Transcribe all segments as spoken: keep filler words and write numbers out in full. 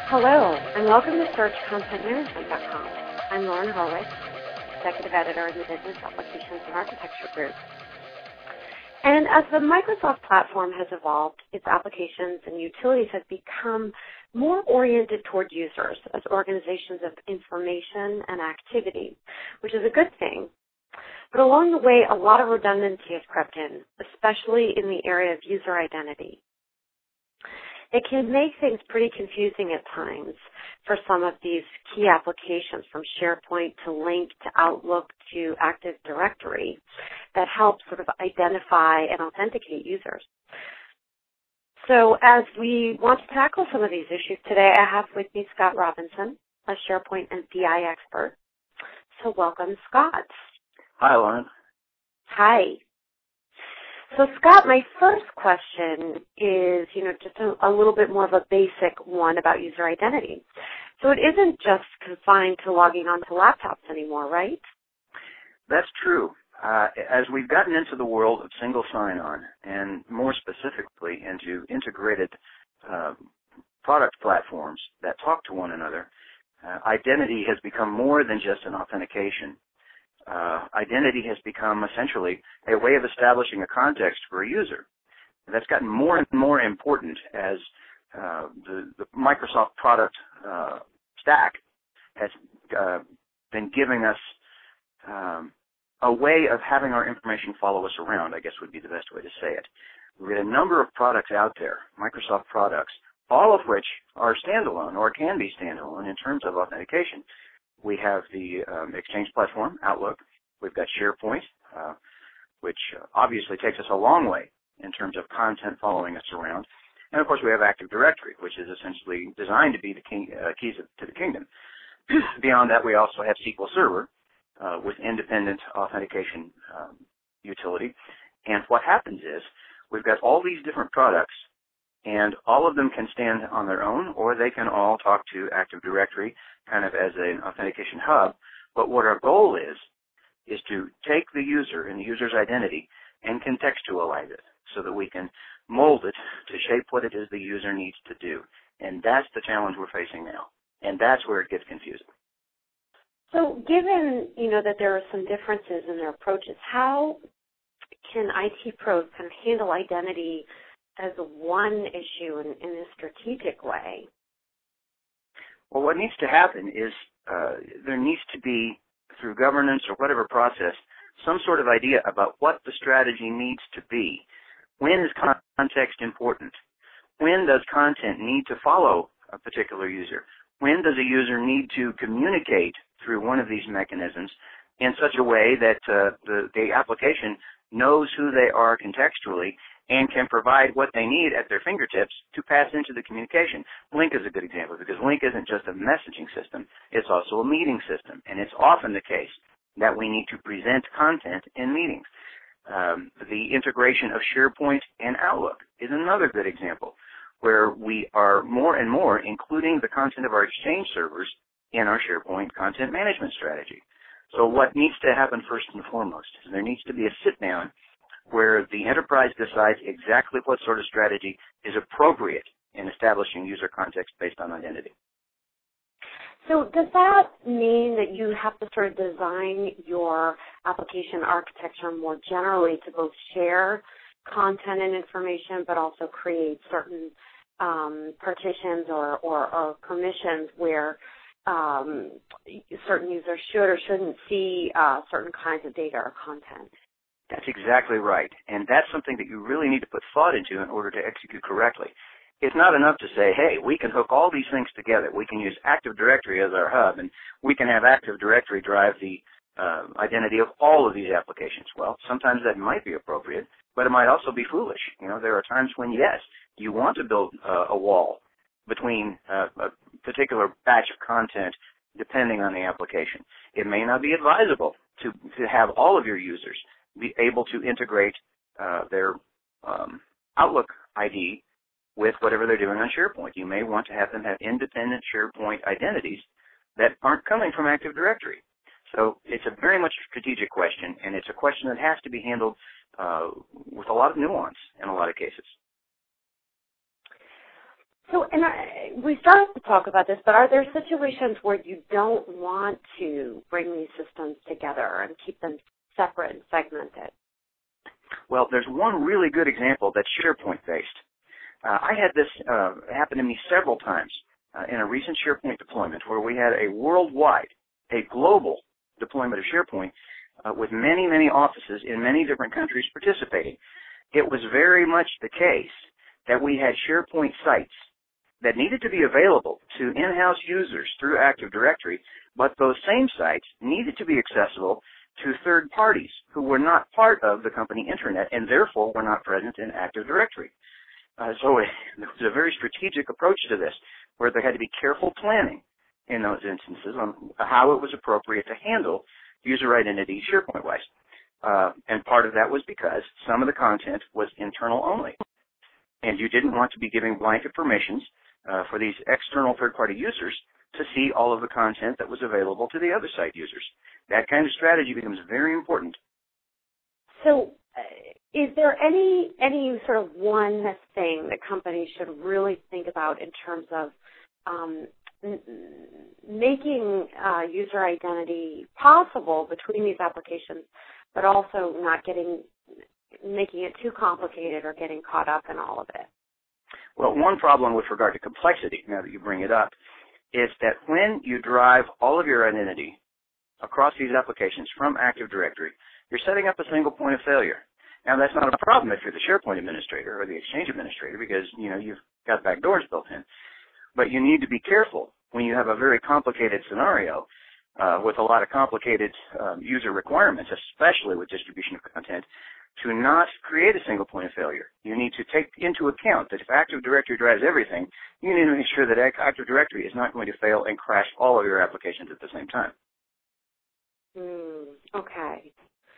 Hello, and welcome to search content management dot com. I'm Lauren Horwitz, Executive Editor of the Business Applications and Architecture Group. And as the Microsoft platform has evolved, its applications and utilities have become more oriented toward users as organizations of information and activity, which is a good thing. But along the way, a lot of redundancy has crept in, especially in the area of user identity. It can make things pretty confusing at times for some of these key applications, from SharePoint to Lync to Outlook to Active Directory, that help sort of identify and authenticate users. So as we want to tackle some of these issues today, I have with me Scott Robinson, a SharePoint and B I expert. So welcome, Scott. Hi, Lauren. Hi. So, Scott, my first question is, you know, just a, a little bit more of a basic one about user identity. So it isn't just confined to logging onto laptops anymore, right? That's true. Uh, as we've gotten into the world of single sign-on, and more specifically into integrated uh, product platforms that talk to one another, uh, identity has become more than just an authentication. Uh, identity has become essentially a way of establishing a context for a user. And that's gotten more and more important as uh, the, the Microsoft product uh, stack has uh, been giving us um, a way of having our information follow us around, I guess would be the best way to say it. We've got a number of products out there, Microsoft products, all of which are standalone or can be standalone in terms of authentication. We have the um, Exchange platform, Outlook. We've got SharePoint, uh, which obviously takes us a long way in terms of content following us around. And, of course, we have Active Directory, which is essentially designed to be the king, uh, keys to the kingdom. Beyond that, we also have S Q L Server uh, with independent authentication um, utility. And what happens is we've got all these different products, and all of them can stand on their own, or they can all talk to Active Directory kind of as an authentication hub. But what our goal is, is to take the user and the user's identity and contextualize it so that we can mold it to shape what it is the user needs to do. And that's the challenge we're facing now. And that's where it gets confusing. So given, you know, that there are some differences in their approaches, how can I T pros kind of handle identity as one issue in, in a strategic way? Well, what needs to happen is uh, there needs to be, through governance or whatever process, some sort of idea about what the strategy needs to be. When is context important? When does content need to follow a particular user? When does a user need to communicate through one of these mechanisms in such a way that uh, the, the application knows who they are contextually and can provide what they need at their fingertips to pass into the communication? Lync is a good example, because Lync isn't just a messaging system, it's also a meeting system, and it's often the case that we need to present content in meetings. Um, the integration of SharePoint and Outlook is another good example, where we are more and more including the content of our Exchange servers in our SharePoint content management strategy. So what needs to happen first and foremost is there needs to be a sit-down where the enterprise decides exactly what sort of strategy is appropriate in establishing user context based on identity. So does that mean that you have to sort of design your application architecture more generally to both share content and information, but also create certain um, partitions or, or, or permissions where um, certain users should or shouldn't see uh, certain kinds of data or content? That's exactly right, and that's something that you really need to put thought into in order to execute correctly. It's not enough to say, hey, we can hook all these things together. We can use Active Directory as our hub, and we can have Active Directory drive the uh, identity of all of these applications. Well, sometimes that might be appropriate, but it might also be foolish. You know, there are times when, yes, you want to build uh, a wall between uh, a particular batch of content depending on the application. It may not be advisable to, to have all of your users be able to integrate uh, their um, Outlook I D with whatever they're doing on SharePoint. You may want to have them have independent SharePoint identities that aren't coming from Active Directory. So it's a very much a strategic question, and it's a question that has to be handled uh, with a lot of nuance in a lot of cases. So, and I, we started to talk about this, but are there situations where you don't want to bring these systems together and keep them separate and segmented? Well, there's one really good example that's SharePoint-based. Uh, I had this uh, happen to me several times uh, in a recent SharePoint deployment where we had a worldwide, a global deployment of SharePoint uh, with many, many offices in many different countries participating. It was very much the case that we had SharePoint sites that needed to be available to in-house users through Active Directory, but those same sites needed to be accessible to third parties who were not part of the company intranet and therefore were not present in Active Directory. Uh, so it, there was a very strategic approach to this where there had to be careful planning in those instances on how it was appropriate to handle user identity SharePoint-wise. Uh, and part of that was because some of the content was internal only. And you didn't want to be giving blanket permissions uh, for these external third-party users to see all of the content that was available to the other site users. That kind of strategy becomes very important. So uh, is there any any sort of one thing that companies should really think about in terms of um, n- making uh, user identity possible between these applications, but also not getting making it too complicated or getting caught up in all of it? Well, one problem with regard to complexity, now that you bring it up, is that when you drive all of your identity across these applications from Active Directory, you're setting up a single point of failure. Now, that's not a problem if you're the SharePoint administrator or the Exchange administrator because, you know, you've got backdoors built in. But you need to be careful when you have a very complicated scenario uh, with a lot of complicated um, user requirements, especially with distribution of content, to not create a single point of failure. You need to take into account that if Active Directory drives everything, you need to make sure that Active Directory is not going to fail and crash all of your applications at the same time. Mm, okay.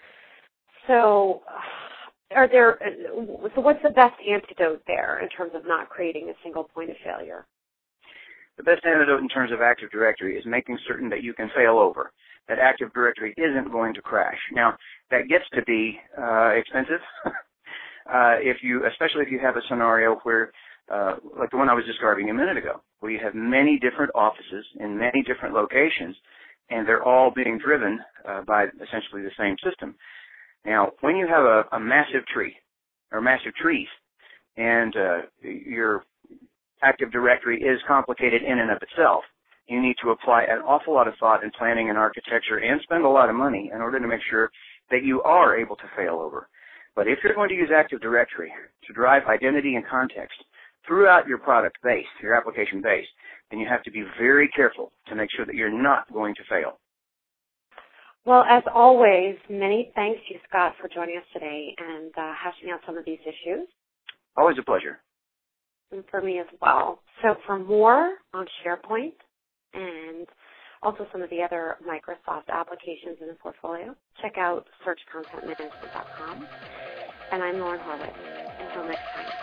So, are there? So, what's the best antidote there in terms of not creating a single point of failure? The best antidote in terms of Active Directory is making certain that you can fail over, that Active Directory isn't going to crash. Now, that gets to be uh, expensive, uh, if you, especially if you have a scenario where, uh, like the one I was describing a minute ago, where you have many different offices in many different locations, and they're all being driven uh, by essentially the same system. Now, when you have a, a massive tree, or massive trees, and uh, your Active Directory is complicated in and of itself, you need to apply an awful lot of thought and planning and architecture and spend a lot of money in order to make sure that you are able to fail over. But if you're going to use Active Directory to drive identity and context throughout your product base, your application base, then you have to be very careful to make sure that you're not going to fail. Well, as always, many thanks to you, Scott, for joining us today and uh, hashing out some of these issues. Always a pleasure. And for me as well. So for more on SharePoint and also some of the other Microsoft applications in the portfolio, check out search content management dot com. And I'm Lauren Horowitz. Until next time.